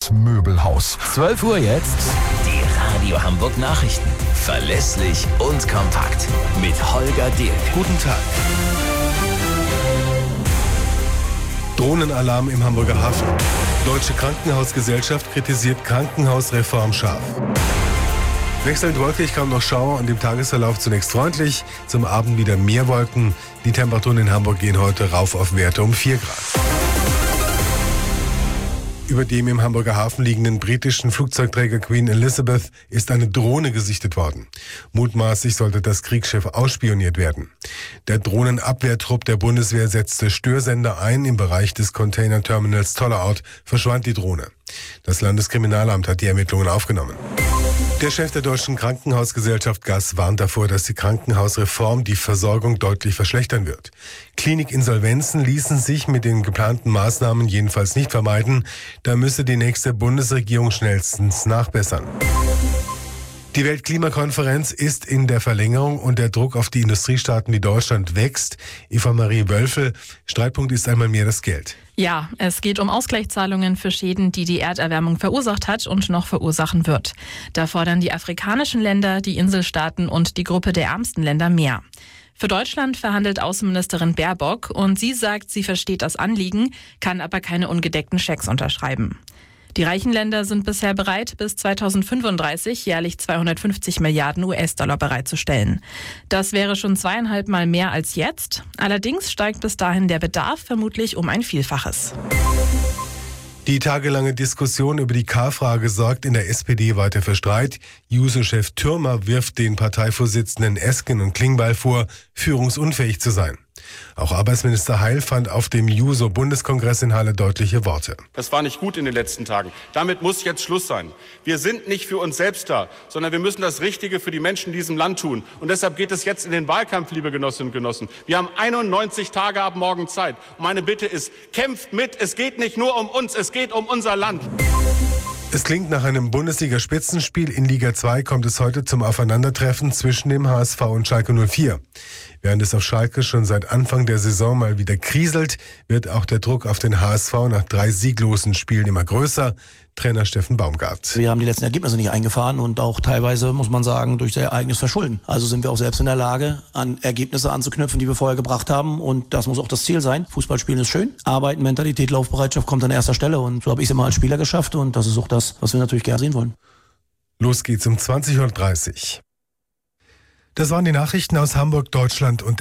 Hamburgs Möbelhaus. 12 Uhr jetzt. Die Radio Hamburg Nachrichten. Verlässlich und kompakt. Mit Holger Dirk. Guten Tag. Drohnenalarm im Hamburger Hafen. Deutsche Krankenhausgesellschaft kritisiert Krankenhausreform scharf. Wechselnd wolkig, kaum noch Schauer und im Tagesverlauf zunächst freundlich. Zum Abend wieder mehr Wolken. Die Temperaturen in Hamburg gehen heute rauf auf Werte um 4 Grad. Über dem im Hamburger Hafen liegenden britischen Flugzeugträger Queen Elizabeth ist eine Drohne gesichtet worden. Mutmaßlich sollte das Kriegsschiff ausspioniert werden. Der Drohnenabwehrtrupp der Bundeswehr setzte Störsender ein. Im Bereich des Containerterminals Tollerort verschwand die Drohne. Das Landeskriminalamt hat die Ermittlungen aufgenommen. Der Chef der Deutschen Krankenhausgesellschaft GAS warnt davor, dass die Krankenhausreform die Versorgung deutlich verschlechtern wird. Klinikinsolvenzen ließen sich mit den geplanten Maßnahmen jedenfalls nicht vermeiden. Da müsse die nächste Bundesregierung schnellstens nachbessern. Die Weltklimakonferenz ist in der Verlängerung und der Druck auf die Industriestaaten wie Deutschland wächst. Eva-Marie Wölfel, Streitpunkt ist einmal mehr das Geld. Ja, es geht um Ausgleichszahlungen für Schäden, die die Erderwärmung verursacht hat und noch verursachen wird. Da fordern die afrikanischen Länder, die Inselstaaten und die Gruppe der ärmsten Länder mehr. Für Deutschland verhandelt Außenministerin Baerbock und sie sagt, sie versteht das Anliegen, kann aber keine ungedeckten Schecks unterschreiben. Die reichen Länder sind bisher bereit, bis 2035 jährlich 250 Milliarden US-Dollar bereitzustellen. Das wäre schon 2,5 Mal mehr als jetzt. Allerdings steigt bis dahin der Bedarf vermutlich um ein Vielfaches. Die tagelange Diskussion über die K-Frage sorgt in der SPD weiter für Streit. Juso-Chef Thürmer wirft den Parteivorsitzenden Esken und Klingbeil vor, führungsunfähig zu sein. Auch Arbeitsminister Heil fand auf dem Juso-Bundeskongress in Halle deutliche Worte. Das war nicht gut in den letzten Tagen. Damit muss jetzt Schluss sein. Wir sind nicht für uns selbst da, sondern wir müssen das Richtige für die Menschen in diesem Land tun. Und deshalb geht es jetzt in den Wahlkampf, liebe Genossinnen und Genossen. Wir haben 91 Tage ab morgen Zeit. Und meine Bitte ist, kämpft mit. Es geht nicht nur um uns, es geht um unser Land. Es klingt nach einem Bundesliga-Spitzenspiel. In Liga 2 kommt es heute zum Aufeinandertreffen zwischen dem HSV und Schalke 04. Während es auf Schalke schon seit Anfang der Saison mal wieder kriselt, wird auch der Druck auf den HSV nach 3 sieglosen Spielen immer größer. Trainer Steffen Baumgart. Wir haben die letzten Ergebnisse nicht eingefahren und auch teilweise, muss man sagen, durch das Ereignis verschulden. Also sind wir auch selbst in der Lage, an Ergebnisse anzuknüpfen, die wir vorher gebracht haben. Und das muss auch das Ziel sein. Fußballspielen ist schön. Arbeiten, Mentalität, Laufbereitschaft kommt an erster Stelle. Und so habe ich es immer als Spieler geschafft. Und das ist auch das, was wir natürlich gerne sehen wollen. Los geht's um 20.30 Uhr. Das waren die Nachrichten aus Hamburg, Deutschland und